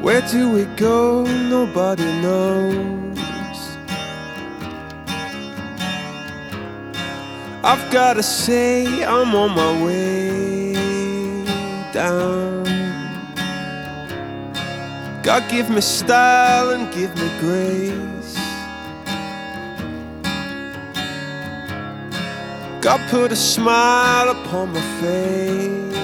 Where do we go? Nobody knows. I've gotta say I'm on my way down. God give me style and give me grace. God put a smile upon my face.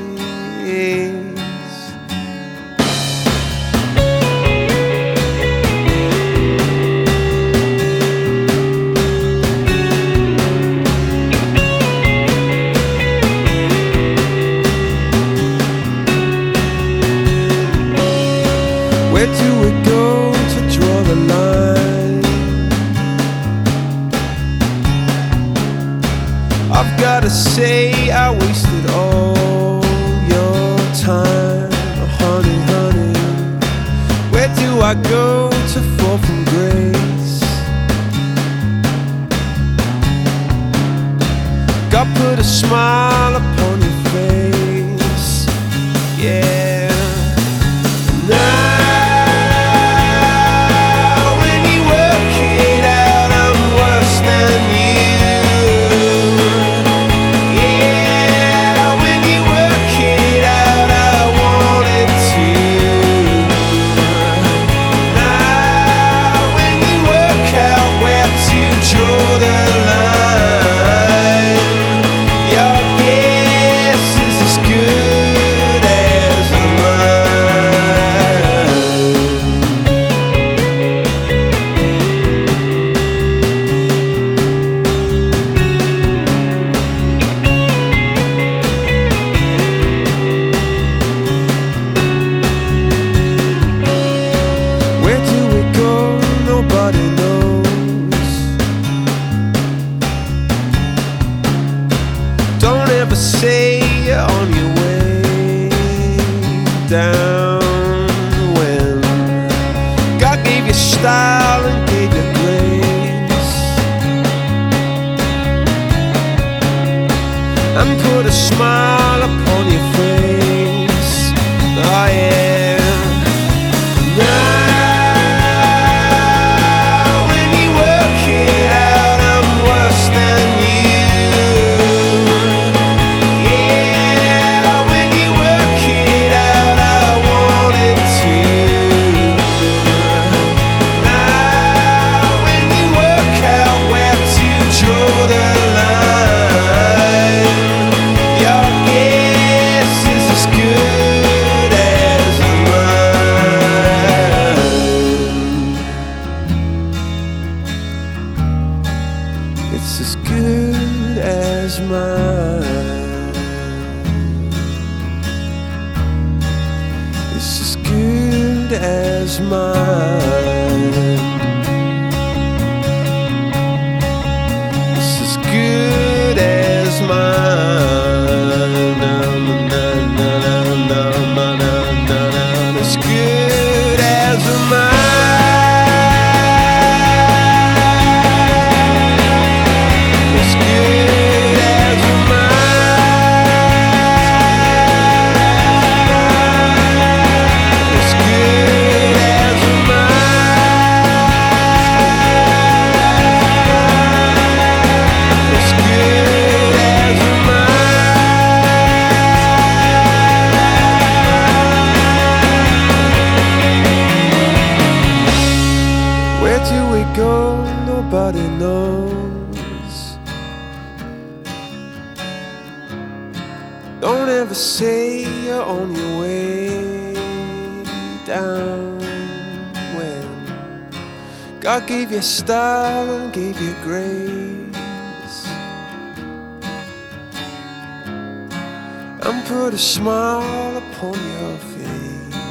Where do we go to draw the line? I've gotta say I wasted all your time, honey, honey. Where do I go to fall from grace? God put a smile upon your face, yeah. Don't ever say you're on your way down when God gave you style and gave you grace and put a smile upon your face. Oh yeah. Now when you work it out, I'm worse than you. It's as good as mine. It's as good as mine. It's as good as mine. As good as mine. Where do we go? Nobody knows. Don't ever say you're on your way down when God gave you style and gave you grace and put a smile upon your face.